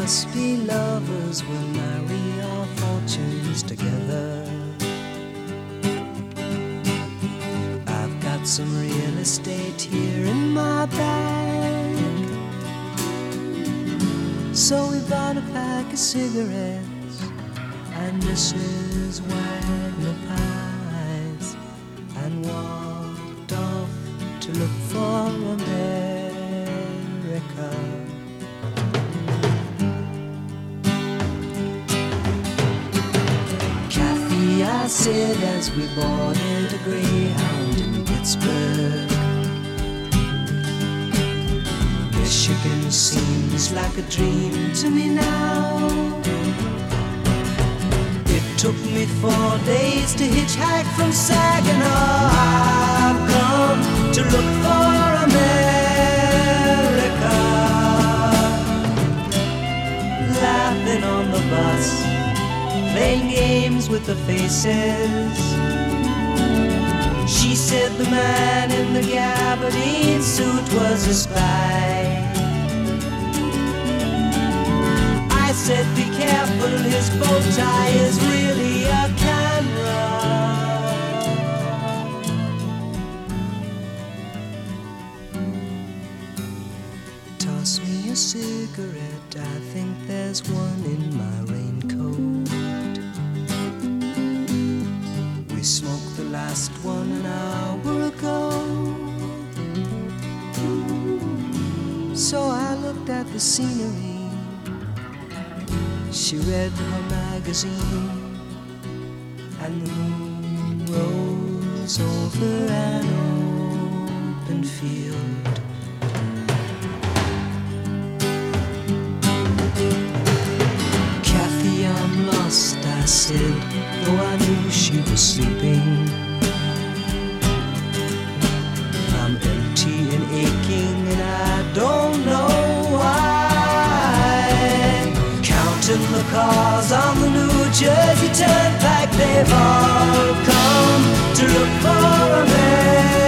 must be lovers, we'll marry our fortunes together. I've got some real estate here in my bag, so we bought a pack of cigarettes and Mrs. Wagner pies and walked off to look for America. Kathy, I said as we boarded a Greyhound in Pittsburgh, Michigan seems like a dream to me now. It took me 4 days to hitchhike from Saginaw. I've come to look for America. Laughing on the bus, playing games with the faces. She said the man in the gabardine suit was a spy. I said be careful, his bow tie is really a camera. Toss me a cigarette, I think there's one in my raincoat. We smoked the last one an hour ago. So I looked at the scenery. She read her magazine, and the moon rose over an open field. Kathy, I'm lost, I said, though I knew she was sleeping. I'm empty and aching, and I don't know why. Counting the cars on the New Jersey Turnpike, they've all come to look for a man.